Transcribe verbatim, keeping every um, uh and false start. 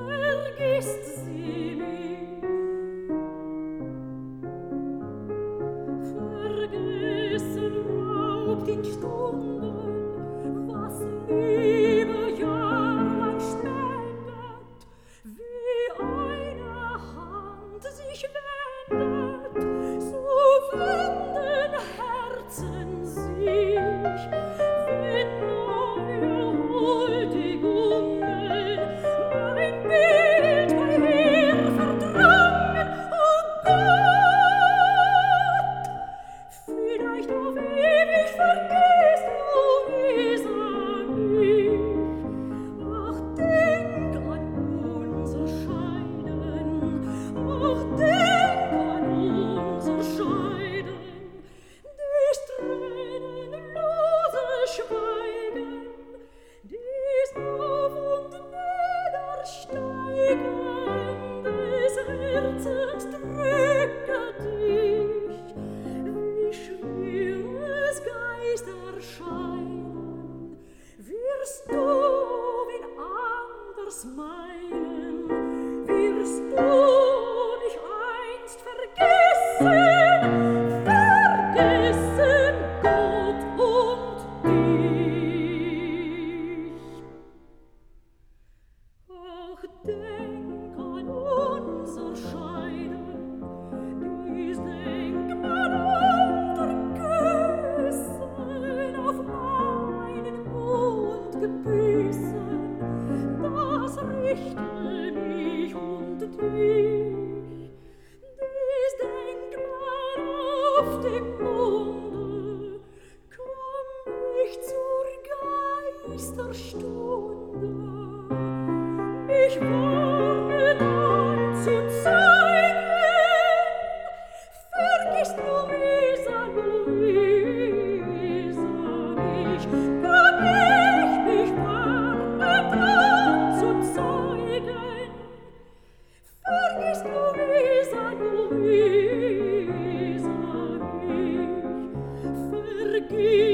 vergisst sie mich. Vergessen raubt in Stunden, was Liebe jahrelang spendet, wie eine Hand sich wendet, so wenden Herzen sich, wenn neue Huldigungen mein Bild bei ihr verdrängen. Oh Gott, vielleicht auf ewig vergisst du dieser mich. Ach, denk an unser Scheiden, ach, denk an unser Scheiden, dies tränenlose Schweigen, dies Auf- und Niedersteigen des Herzens drücket dich, wie schweres Geisterscheiden, wirst du wen anders meinen, wirst du mich einst vergessen, vergessen Gott und dich. Ach, denk an unser Scheiden, dies Denkmal unter Küssen auf meinen Mund gebissen, das richte mich und dich. Dies Denkmal auf dem Munde, komm ich zur Geisterstunde, mich warnen anzuzeigen. Vergiss Luisa, Luisa mich, kann ich mich warnen anzuzeigen. Vergiss Luisa, Luisa mich, vergiss